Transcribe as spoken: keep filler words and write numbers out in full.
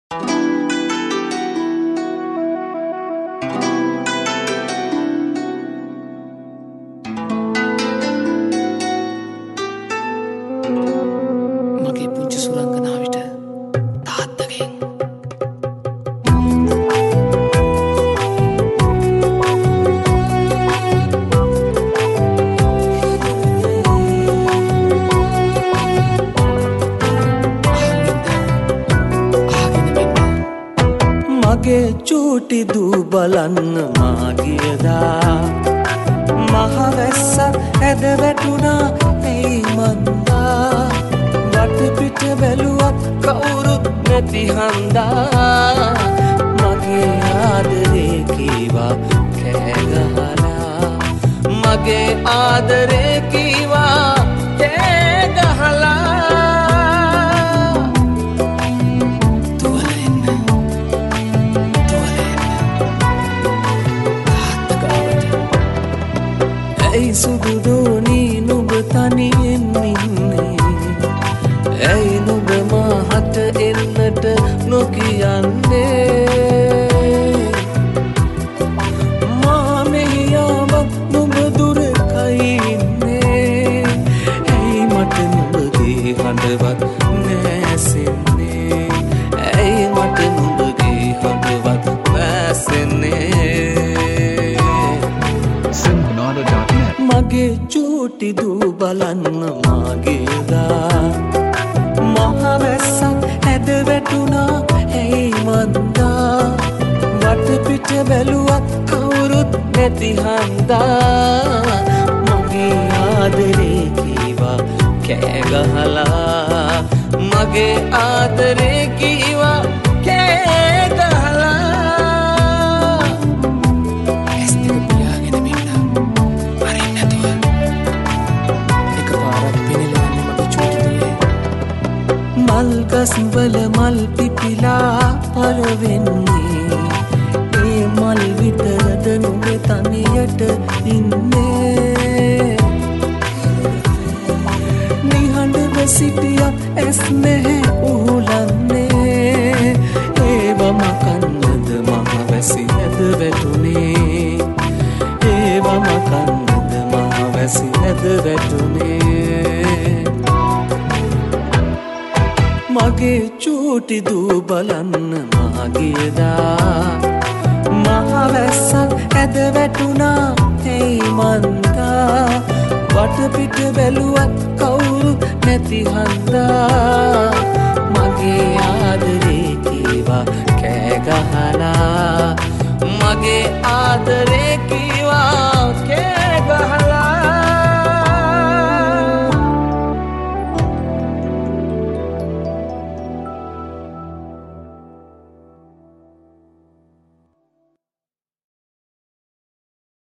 මගේ පුංචි සුරංගනාවිට තාත්තගෙන් මගේ චූටි දූ බලන්න මාගියදා මහවැස්සක් ඇද වැටුණා ඇයි මන්දා වටපිට බැලුවත් කවුරුත් නැති හන්දා මගේ ආදරේ කීවා කෑගහලා මගේ ආදරේ කීවා කෑගහලා ඇයි සුදුදෝනී නුඹ තනියෙන් ඉන්නේ ඇයි නුඹ මාහට එන්නට නොකියන්නේ මා මෙහියාවත් නුඹ දුරකයි ඉන්නේ ඇයි මට නුඹගේ හඬවත් නැසෙන්නේ ඇයි මට නුඹගේ හඬවත් නැසෙන්නේ මගේ චූටි දූ බලන්න මාගේදා මහවැස්සක් ඇද වැටුණා ඇයි මන්දා වටපිට බැලුවත් කවුරුත් නැති හන්දා මගේ ආදරේ කීවා කෑගහලා මගේ ආදරේ කීවා කෑගහලා මල්ගස්වල මල් පිපිලා පරවෙන්නේ ඒ මල් විතරද නුඹ තනියට ඉන්නේ නිහඬව සිටියක් ඇස් නැහැ උහුලන්නේ ඒවම කන්නද මහවැසි ඇද වැටුනේ ඒවම කන්නද මහවැසි ඇද වැටුනේ මගේ චූටි දූ බලන්න මාගේදා මහවැස්සක් ඇද වැටුණා ඇයි මන්දා වටපිට බැලුවත් කවුරුත් නැති හන්දා මගේ ආදරේ කීවා